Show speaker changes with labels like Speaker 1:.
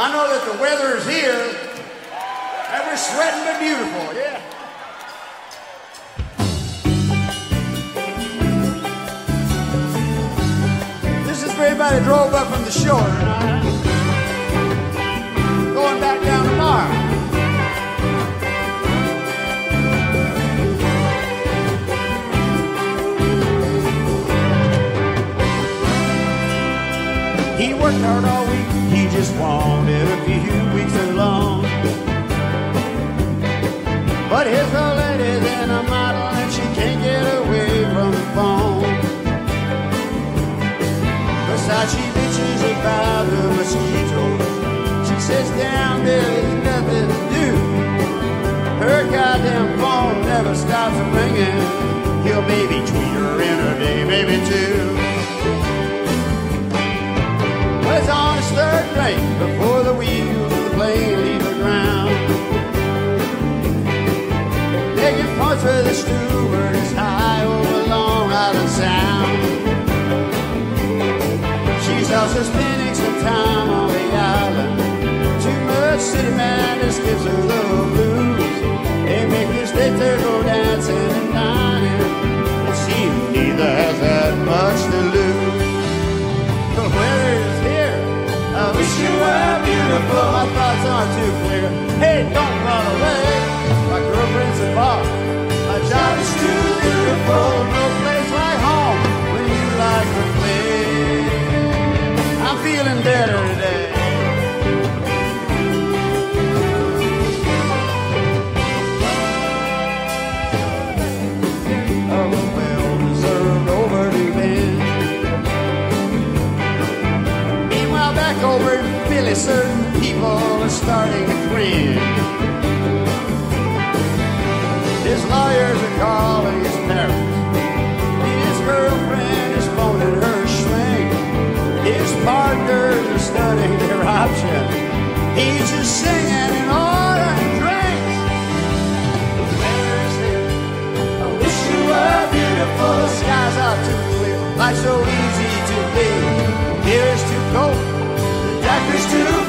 Speaker 1: I know that the weather is here, and we're sweating but beautiful, yeah. This is for everybody that drove up from the shore tonight. Going back down tomorrow. He worked hard all week, he just wanted a few weeks alone. But his old lady's in a model and she can't get away from the phone. Besides, she bitches about the mosquitoes. She says down there's nothing to do. Her goddamn phone never stops ringing. He'll maybe tweet her in a day, maybe two. It's on his third drink before the wheels of the plane leave the ground. Making points for the steward is high over Long Island Sound. She's also spending some time on the island. Too much city madness gives her the blues. They make mistakes, they go dancing and dining. It seems neither has that much to lose. The weather is here. I wish you were beautiful. My thoughts aren't too clear. Hey, don't run away. My girlfriend's a bar. My job is too beautiful. No place like home when you like to play. I'm feeling better today. A well-deserved overdue band. Meanwhile, back over in Philly, certain people are starting to grin. His lawyers are calling his parents. His girlfriend is phoning her shrink. His partners are studying their options. He's just singing and ordering drinks. The weather's here. I wish you were beautiful. The skies are too clear. Life's so easy to be. Here's too cold. The doctor's too